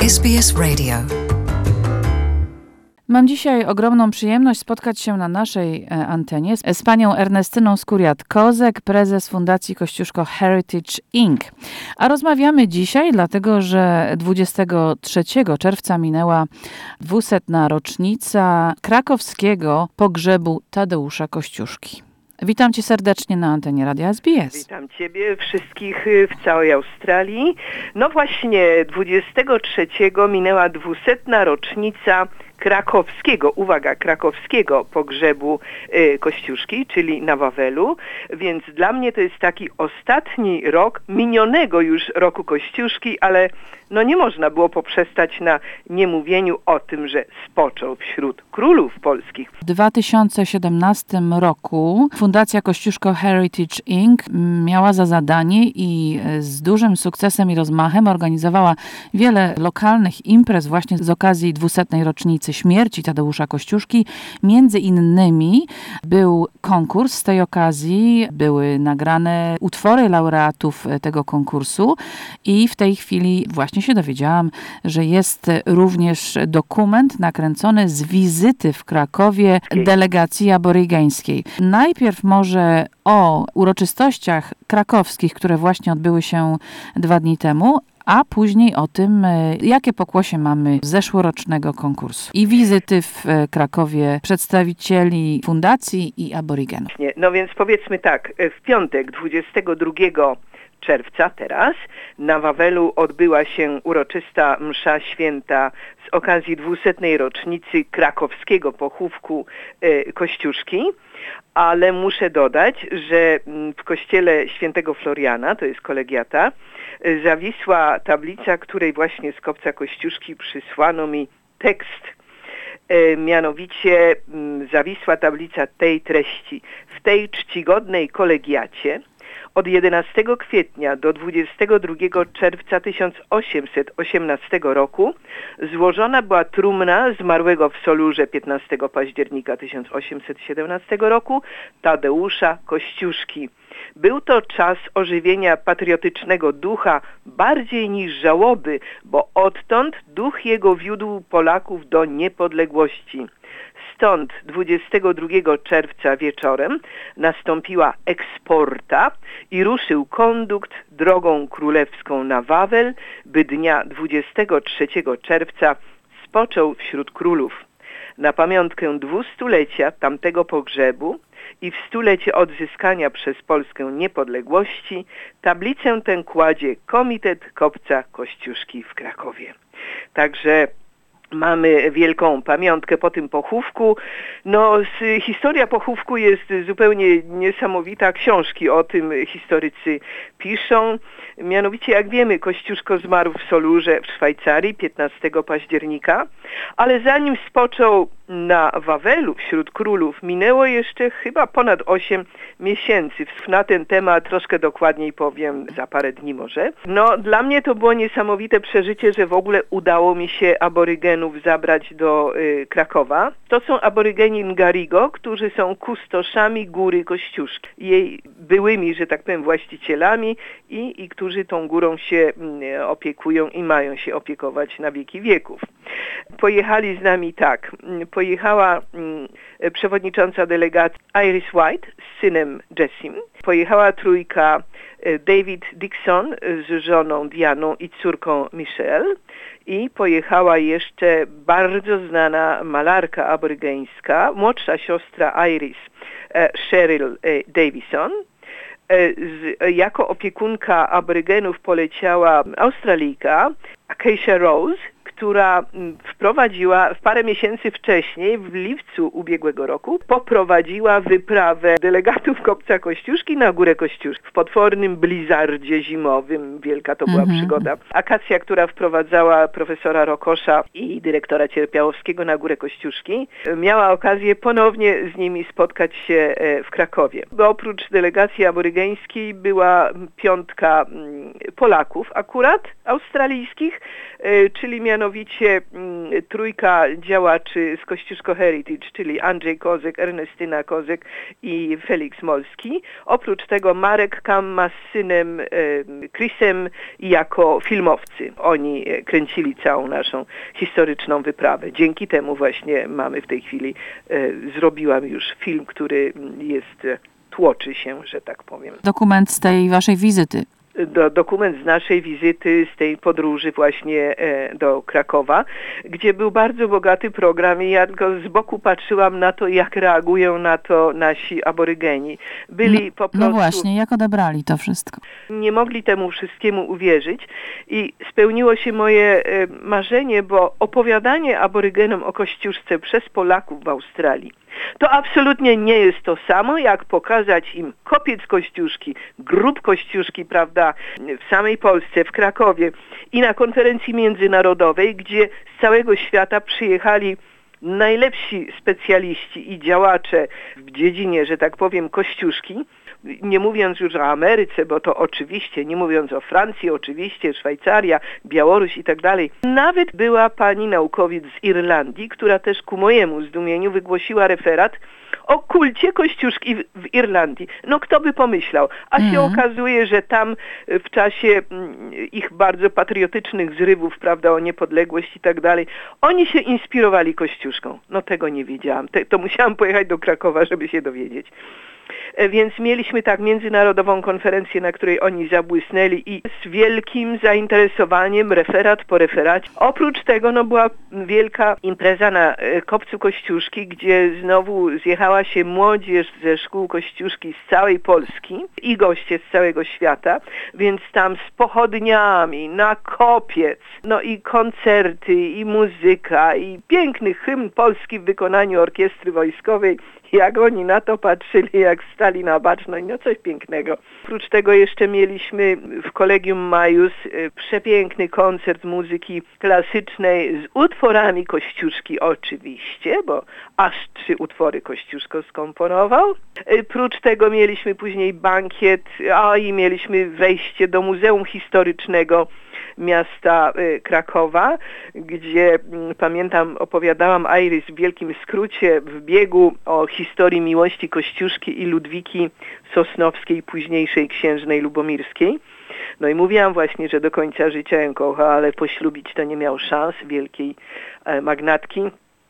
SBS Radio. Mam dzisiaj ogromną przyjemność spotkać się na naszej antenie z panią Ernestyną Skuriat-Kozek, prezes Fundacji Kościuszko Heritage Inc. A rozmawiamy dzisiaj, dlatego że 23 czerwca minęła 200. rocznica krakowskiego pogrzebu Tadeusza Kościuszki. Witam cię serdecznie na antenie Radia SBS. Witam ciebie, wszystkich w całej Australii. No właśnie, 23 minęła 200. rocznica krakowskiego pogrzebu Kościuszki, czyli na Wawelu, więc dla mnie to jest taki ostatni rok minionego już roku Kościuszki, ale no nie można było poprzestać na niemówieniu o tym, że spoczął wśród królów polskich. W 2017 roku Fundacja Kościuszko Heritage Inc. miała za zadanie i z dużym sukcesem i rozmachem organizowała wiele lokalnych imprez właśnie z okazji 200. rocznicy śmierci Tadeusza Kościuszki. Między innymi był konkurs z tej okazji, były nagrane utwory laureatów tego konkursu i w tej chwili właśnie się dowiedziałam, że jest również dokument nakręcony z wizyty w Krakowie delegacji aborygeńskiej. Najpierw może o uroczystościach krakowskich, które właśnie odbyły się 2 dni temu, a później o tym, jakie pokłosie mamy zeszłorocznego konkursu i wizyty w Krakowie przedstawicieli fundacji i aborygenów. No więc powiedzmy tak, w piątek 22 czerwca teraz na Wawelu odbyła się uroczysta msza święta z okazji 200. rocznicy krakowskiego pochówku Kościuszki, ale muszę dodać, że w kościele świętego Floriana, to jest kolegiata, zawisła tablica, której właśnie z kopca Kościuszki przysłano mi tekst. Mianowicie zawisła tablica tej treści: w tej czcigodnej kolegiacie od 11 kwietnia do 22 czerwca 1818 roku złożona była trumna zmarłego w Solurze 15 października 1817 roku Tadeusza Kościuszki. Był to czas ożywienia patriotycznego ducha bardziej niż żałoby, bo odtąd duch jego wiódł Polaków do niepodległości. Stąd 22 czerwca wieczorem nastąpiła eksporta i ruszył kondukt drogą królewską na Wawel, by dnia 23 czerwca spoczął wśród królów. Na pamiątkę 200-lecia tamtego pogrzebu i w 100-lecie odzyskania przez Polskę niepodległości tablicę tę kładzie Komitet Kopca Kościuszki w Krakowie. Także mamy wielką pamiątkę po tym pochówku. No, historia pochówku jest zupełnie niesamowita. Książki o tym historycy piszą. Mianowicie, jak wiemy, Kościuszko zmarł w Solurze w Szwajcarii 15 października, ale zanim spoczął na Wawelu wśród królów, minęło jeszcze chyba ponad 8 miesięcy. Na ten temat troszkę dokładniej powiem za parę dni może. No, dla mnie to było niesamowite przeżycie, że w ogóle udało mi się aborygenów zabrać do Krakowa. To są aborygeni Ngarigo, którzy są kustoszami góry Kościuszki. Jej byłymi, że tak powiem, właścicielami i którzy tą górą się opiekują i mają się opiekować na wieki wieków. Pojechali z nami tak. Pojechała przewodnicząca delegacji Iris White z synem Jessim. Pojechała trójka David Dixon z żoną Dianą i córką Michelle. I pojechała jeszcze bardzo znana malarka aborygeńska, młodsza siostra Iris, Cheryl Davison. Jako opiekunka aborygenów poleciała Australijka Acacia Rose, która wprowadziła parę miesięcy wcześniej, w lipcu ubiegłego roku, poprowadziła wyprawę delegatów Kopca Kościuszki na Górę Kościuszki. W potwornym blizzardzie zimowym, wielka to była przygoda. Akacja, która wprowadzała profesora Rokosza i dyrektora Cierpiałowskiego na Górę Kościuszki, miała okazję ponownie z nimi spotkać się w Krakowie. Bo oprócz delegacji aborygeńskiej była piątka Polaków akurat, australijskich, czyli mianowicie mianowicie trójka działaczy z Kościuszko Heritage, czyli Andrzej Kozek, Ernestyna Kozek i Felix Molski. Oprócz tego Marek Kamma z synem Chrisem jako filmowcy. Oni kręcili całą naszą historyczną wyprawę. Dzięki temu właśnie mamy w tej chwili, zrobiłam już film, który tłoczy się, że tak powiem. Dokument z tej waszej wizyty. Dokument z naszej wizyty, z tej podróży właśnie do Krakowa, gdzie był bardzo bogaty program i ja tylko z boku patrzyłam na to, jak reagują na to nasi aborygeni. Byli po prostu... No właśnie, jak odebrali to wszystko? Nie mogli temu wszystkiemu uwierzyć i spełniło się moje marzenie, bo opowiadanie aborygenom o Kościuszce przez Polaków w Australii to absolutnie nie jest to samo, jak pokazać im kopiec Kościuszki, grób Kościuszki, prawda, w samej Polsce, w Krakowie i na konferencji międzynarodowej, gdzie z całego świata przyjechali najlepsi specjaliści i działacze w dziedzinie, że tak powiem, Kościuszki. Nie mówiąc już o Ameryce, bo to oczywiście, nie mówiąc o Francji, oczywiście, Szwajcaria, Białoruś i tak dalej. Nawet była pani naukowiec z Irlandii, która też ku mojemu zdumieniu wygłosiła referat o kulcie Kościuszki w Irlandii. No kto by pomyślał? A się okazuje, że tam w czasie ich bardzo patriotycznych zrywów, prawda, o niepodległość i tak dalej, oni się inspirowali Kościuszką. No tego nie wiedziałam. To musiałam pojechać do Krakowa, żeby się dowiedzieć. Więc mieliśmy tak międzynarodową konferencję, na której oni zabłysnęli i z wielkim zainteresowaniem, referat po referacie. Oprócz tego była wielka impreza na Kopcu Kościuszki, gdzie znowu zjechała się młodzież ze szkół Kościuszki z całej Polski i goście z całego świata, więc tam z pochodniami, na kopiec, no i koncerty, i muzyka, i piękny hymn polski w wykonaniu orkiestry wojskowej. Jak oni na to patrzyli, jak stali na baczność, no coś pięknego. Oprócz tego jeszcze mieliśmy w Collegium Maius przepiękny koncert muzyki klasycznej z utworami Kościuszki oczywiście, bo aż 3 utwory Kościuszko skomponował. Prócz tego mieliśmy później bankiet, i mieliśmy wejście do Muzeum Historycznego miasta Krakowa, gdzie pamiętam, opowiadałam Iris w wielkim skrócie w biegu o historii miłości Kościuszki i Ludwiki Sosnowskiej, późniejszej księżnej lubomirskiej. No i mówiłam właśnie, że do końca życia ją kocha, ale poślubić to nie miał szans, wielkiej magnatki.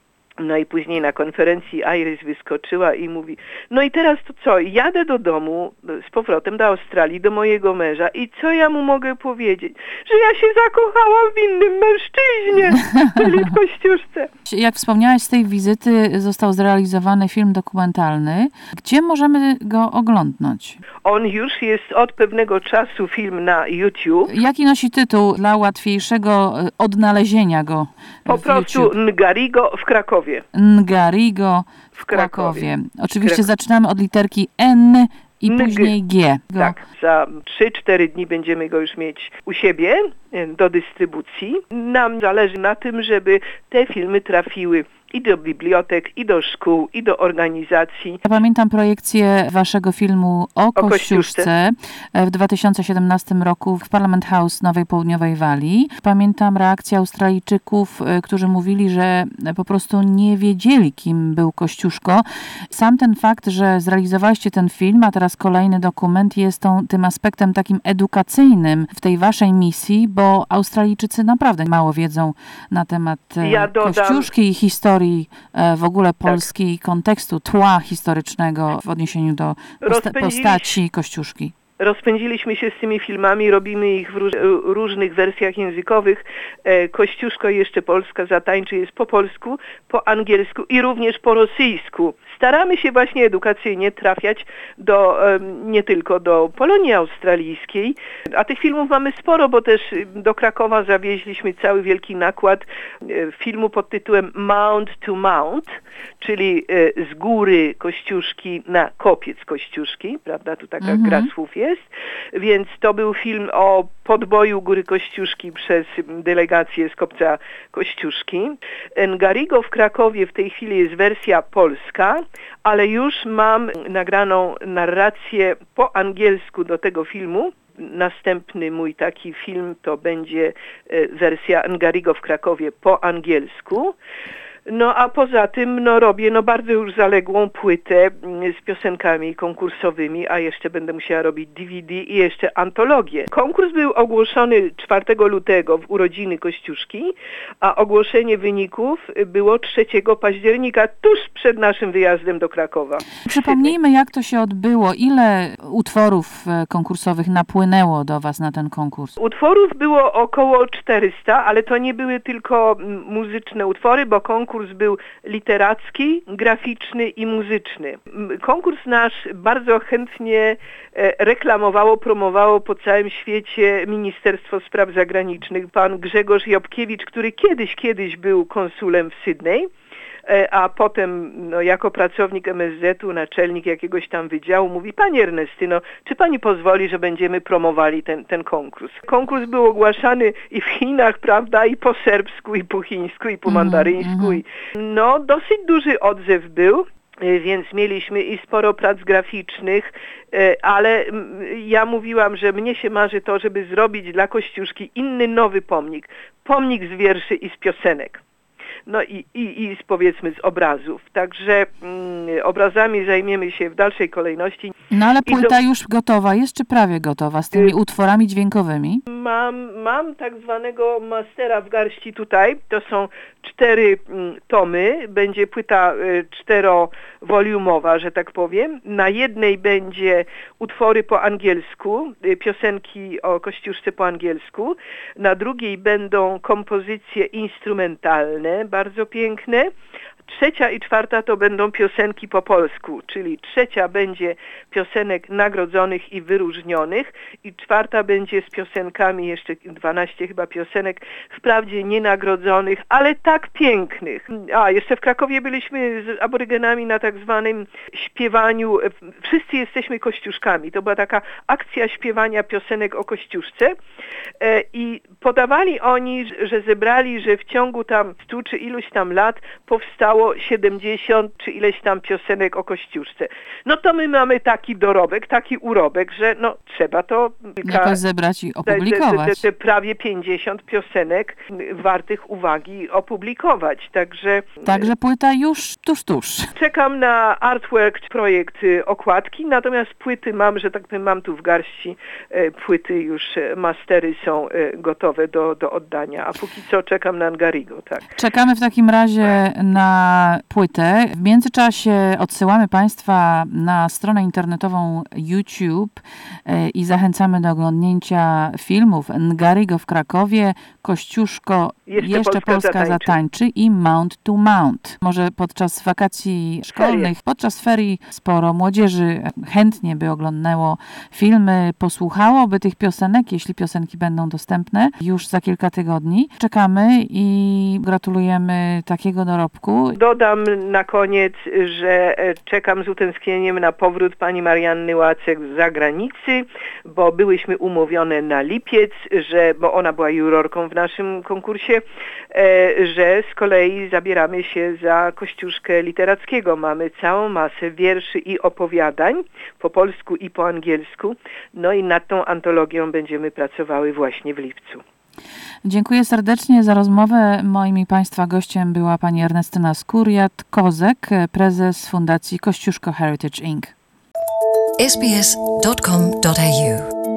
No i później na konferencji Iris wyskoczyła i mówi, no i teraz to co, jadę do domu z powrotem do Australii, do mojego męża i co ja mu mogę powiedzieć? Że ja się zakochałam w innym mężczyźnie, czyli w Kościuszce. Jak wspomniałaś, z tej wizyty został zrealizowany film dokumentalny. Gdzie możemy go oglądnąć? On już jest od pewnego czasu film na YouTube. Jaki nosi tytuł dla łatwiejszego odnalezienia go po prostu YouTube? Ngarigo w Krakowie. Ngarigo w Krakowie. Oczywiście zaczynamy od literki N i później G. Tak, za 3-4 dni będziemy go już mieć u siebie do dystrybucji. Nam zależy na tym, żeby te filmy trafiły i do bibliotek, i do szkół, i do organizacji. Ja pamiętam projekcję waszego filmu o Kościuszce w 2017 roku w Parliament House Nowej Południowej Walii. Pamiętam reakcję Australijczyków, którzy mówili, że po prostu nie wiedzieli, kim był Kościuszko. Sam ten fakt, że zrealizowaliście ten film, a teraz kolejny dokument jest tym aspektem takim edukacyjnym w tej waszej misji, bo Australijczycy naprawdę mało wiedzą na temat Kościuszki i historii w ogóle Polski, kontekstu, tła historycznego w odniesieniu do postaci Kościuszki. Rozpędziliśmy się z tymi filmami, robimy ich w różnych wersjach językowych. Kościuszko jeszcze Polska zatańczy jest po polsku, po angielsku i również po rosyjsku. Staramy się właśnie edukacyjnie trafiać nie tylko do Polonii Australijskiej, a tych filmów mamy sporo, bo też do Krakowa zawieźliśmy cały wielki nakład filmu pod tytułem Mount to Mount, czyli z góry Kościuszki na kopiec Kościuszki, prawda, tu taka gra słów jest, więc to był film o podboju Góry Kościuszki przez delegację z kopca Kościuszki. Ngarigo w Krakowie w tej chwili jest wersja polska, ale już mam nagraną narrację po angielsku do tego filmu następny mój taki film to będzie wersja Ngarigo w Krakowie po angielsku. No a poza tym robię bardzo już zaległą płytę z piosenkami konkursowymi, a jeszcze będę musiała robić DVD i jeszcze antologię. Konkurs był ogłoszony 4 lutego w urodziny Kościuszki, a ogłoszenie wyników było 3 października, tuż przed naszym wyjazdem do Krakowa. Przypomnijmy, jak to się odbyło. Ile utworów konkursowych napłynęło do Was na ten konkurs? Utworów było około 400, ale to nie były tylko muzyczne utwory, bo konkurs był literacki, graficzny i muzyczny. Konkurs nasz bardzo chętnie reklamowało, promowało po całym świecie Ministerstwo Spraw Zagranicznych. Pan Grzegorz Jobkiewicz, który kiedyś był konsulem w Sydney, a potem jako pracownik MSZ-u, naczelnik jakiegoś tam wydziału, mówi: Pani Ernestyno, czy Pani pozwoli, że będziemy promowali ten konkurs? Konkurs był ogłaszany i w Chinach, prawda, i po serbsku, i po chińsku, i po mandaryńsku. Dosyć duży odzew był. Więc mieliśmy i sporo prac graficznych, ale ja mówiłam, że mnie się marzy to, żeby zrobić dla Kościuszki inny, nowy pomnik. Pomnik z wierszy i z piosenek. I powiedzmy z obrazów. Także obrazami zajmiemy się w dalszej kolejności. No ale płyta już gotowa, jeszcze prawie gotowa, z tymi utworami dźwiękowymi? Mam tak zwanego mastera w garści tutaj. To są 4 tomy. Będzie płyta 4-woliumowa, że tak powiem. Na jednej będzie utwory po angielsku, piosenki o Kościuszce po angielsku. Na drugiej będą kompozycje instrumentalne, bardzo piękne. 3. i 4. to będą piosenki po polsku, czyli 3. będzie piosenek nagrodzonych i wyróżnionych i 4. będzie z piosenkami, jeszcze 12 chyba piosenek, wprawdzie nienagrodzonych, ale tak pięknych. Jeszcze w Krakowie byliśmy z aborygenami na tak zwanym śpiewaniu, wszyscy jesteśmy Kościuszkami. To była taka akcja śpiewania piosenek o Kościuszce i podawali oni, że zebrali, że w ciągu tam 100 czy iluś tam lat powstało 70 czy ileś tam piosenek o Kościuszce. To my mamy taki dorobek, taki urobek, że trzeba to jakoś zebrać i opublikować. Te prawie 50 piosenek wartych uwagi opublikować. Także płyta już tuż. Czekam na artwork, projekt okładki, natomiast płyty mam tu w garści płyty, już mastery są gotowe do oddania, a póki co czekam na Ngarigo, tak. Czekamy w takim razie na płytę. W międzyczasie odsyłamy Państwa na stronę internetową YouTube i zachęcamy do oglądnięcia filmów Ngarigo w Krakowie, Kościuszko Jeszcze Polska zatańczy i Mount to Mount. Może podczas wakacji szkolnych, podczas ferii sporo młodzieży chętnie by oglądało filmy, posłuchałoby tych piosenek, jeśli piosenki będą dostępne już za kilka tygodni. Czekamy i gratulujemy takiego dorobku. Dodam na koniec, że czekam z utęsknieniem na powrót pani Marianny Łacek z zagranicy, bo byłyśmy umówione na lipiec, bo ona była jurorką w naszym konkursie, że z kolei zabieramy się za Kościuszkę literackiego. Mamy całą masę wierszy i opowiadań po polsku i po angielsku. I nad tą antologią będziemy pracowały właśnie w lipcu. Dziękuję serdecznie za rozmowę. Moim i Państwa gościem była pani Ernestyna Skuriat-Kozek, prezes Fundacji Kościuszko Heritage Inc. sbs.com.au